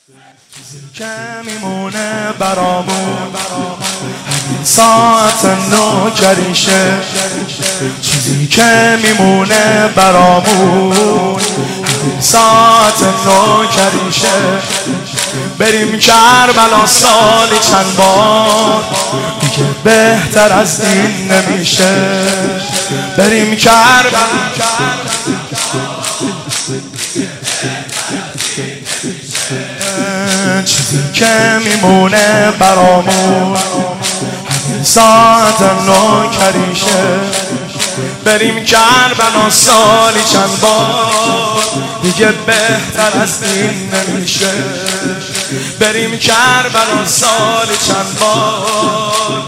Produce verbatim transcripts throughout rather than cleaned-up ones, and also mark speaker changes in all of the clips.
Speaker 1: که میمونه برامون همین ساعت نوکریشه، چیزی که میمونه برامون همین ساعت نوکریشه. بریم کربلا سالی چند بار، دیگه بهتر از این نمیشه. بریم کربلا چیزی که میمونه برامون همین ساعت نوکریشه. بریم کربلا سالی چند بار، دیگه بهتر از این نمیشه. بریم کربلا سالی چند بار،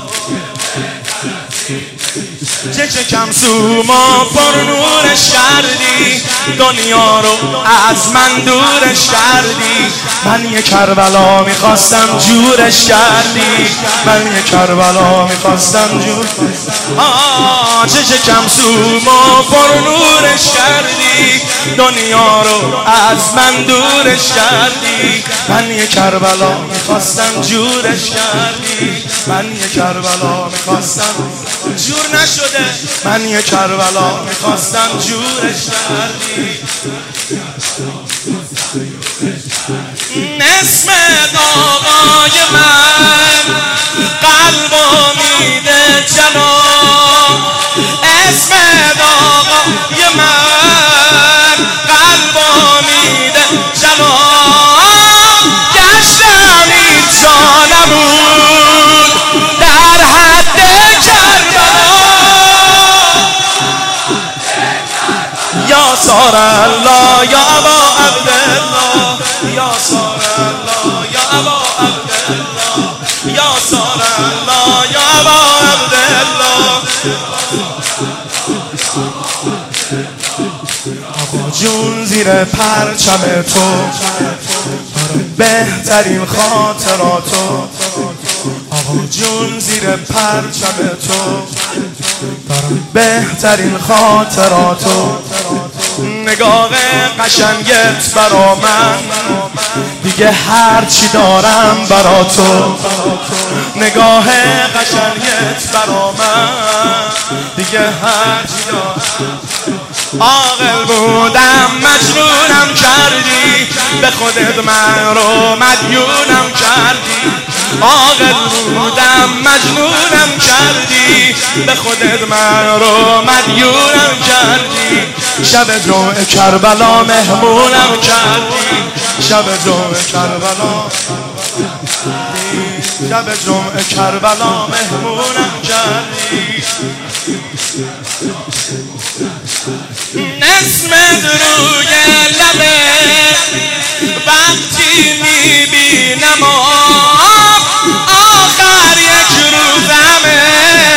Speaker 1: چه چه کم سوما پر نورش کردی، دنیا رو از من دورش کردی. من یه کربلا میخواستم جورش کردی، من یه کربلا میخواستم جور آه چه چه کم سوما پر نورش کردی، دنیا رو از من دورش کردی. من یه کربلا میخواستم جورش کردی، من یه کربلا میخواستم جور نشده. من یه کربلا میخواستم جورش کردی. اسم آقای من قلبو میده جلو، اسم آقای من قلبو میده جلو. گشتم اینجا نبود در حد کربلا، یا سار الله یا ابا عبدالله، یا سار الله یا ابا عبدالله، یا سار الله یا ابا عبدالله. آقا جون زیر پرچم تو بهترین خاطراتو، آقا جون زیر پرچم تو دارم بهترین خاطراتو. نگاه قشنگت برا من دیگه هر چی دارم برا تو. نگاه قشنگت برا من دیگه هر چی دارم. عاقل بودم مجنونم کردی، به خودت من رو مدیونم کردی. عاقل بودم مجنونم کردی، به خودت من رو مدیونم کردی. شب جمعه کربلا مهمونم کردی، شب جمعه کربلا شب جمعه کربلا مهمونم کردی. اسمت روی لبه وقتی میبینم، آخر یک روزمه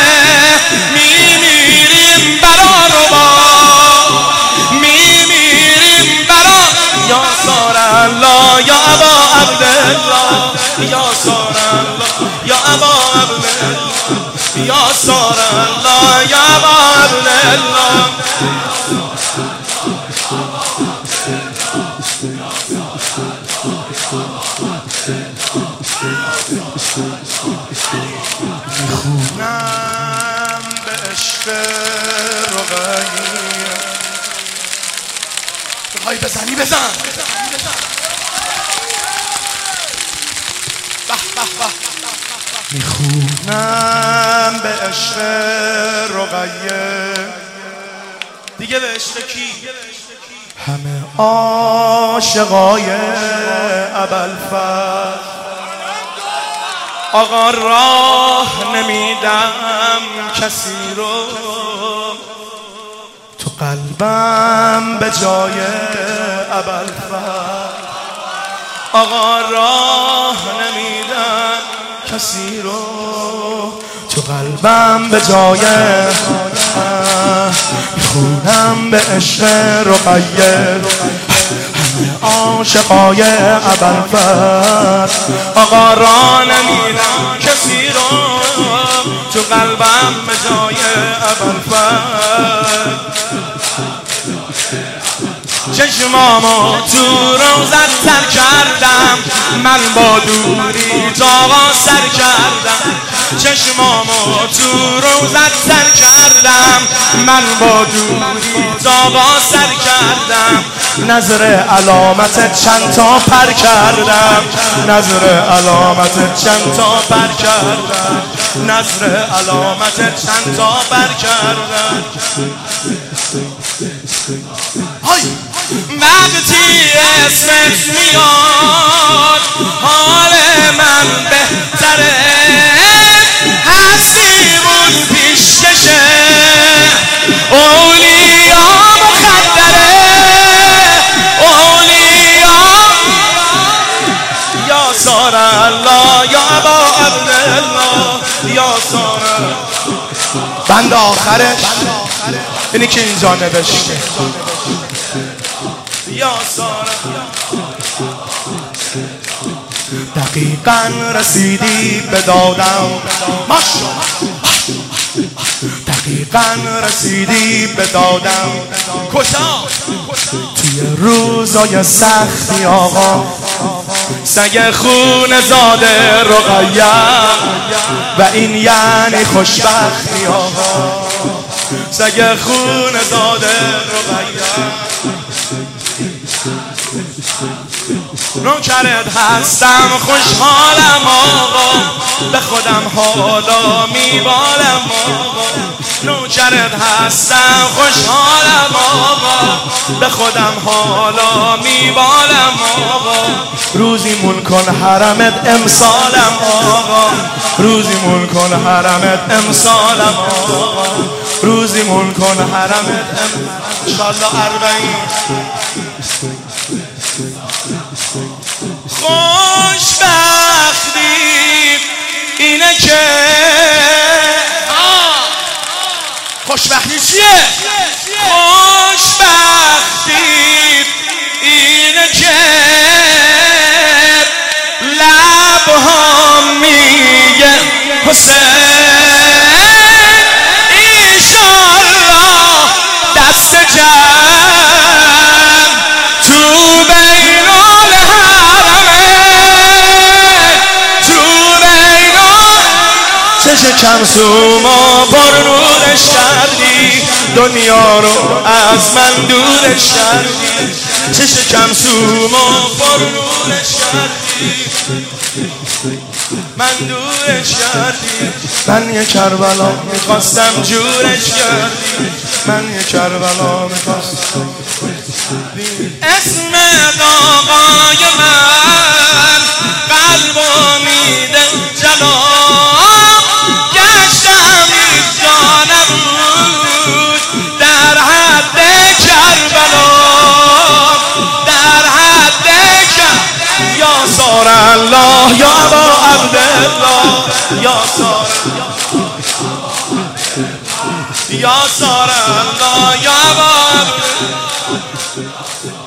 Speaker 1: میمیریم برا رو با میمیریم برا. یا سار الله یا ابا عبدالله، یا سار الله یا ابا عبدالله، یا سار الله یا ابا عبدالله. میخونم به عشق رقیه. بخوای بزنی بزن، به به به. میخونم به عشق رقیه، دیگه به عشق کی؟ همه عاشقای ابوالفضل. آقا راه نمیدم کسی رو، تو قلبم به جای ابوالفضل. آقا راه نمیدم کسی رو، تو قلبم به جای. میخونم به عشق رقیه، همه عاشقای ابوالفضل. آقا را نمیدم کسی رو، تو قلبم به جای ابوالفضل. چه چشمامو تو روزت تر کردم، من با دوری جاوا سر کردم. چشمامو تو روزت تر کردم، من با دوری جاوا سر کردم. نظر علامت چند تا پر کردم، نظر علامت چند تا پر کردم، نظر علامت چند تا پر کردم. وقتی اسمت میاد حال من بهتره، هستیمون پیشکشه اولیا مخدره، اولیا یا سار الله یا ابا عبدالله یا سار. بند آخرش اینی که اینجا نوشته یا سارا. دقیقاً رسیدی به دادم، دقیقاً رسیدی به دادم. کجا؟ توی روزای سختی آقا، سگ خون زاده رقیه و این یعنی خوشبختی آقا، سگ خون زاده رقیه. نوکرت هستم خوشحالم آقا، به خودم حالا میبالم آقا. نوکرت هستم خوشحالم آقا، به خودم حالا میبالم آقا. روزی مون کن حرمت امسالم آقا، روزی مون کن حرمت امسالم آقا، روزی مون کن حرمت ام انشالله اربعین. خوشبختی اینه که خوشبختی چیه؟ خوشبختی اینه که لبها میگه حسین، ایشالله دست جمع تو بین کم سوما پر نورش کردی، دنیا رو از من دورش کردی. چش کم سوما پر نورش کردی، من دورش کردی. من یه کربلا میخواستم جورش کردی، من یه کربلا میخواستم. اسم آقای من قلبو میده جلال، در حد کربلا، در حد کربلا. یا سار الله یا ابا عبدالله یا سار، یا سار الله یا ابا عبدالله.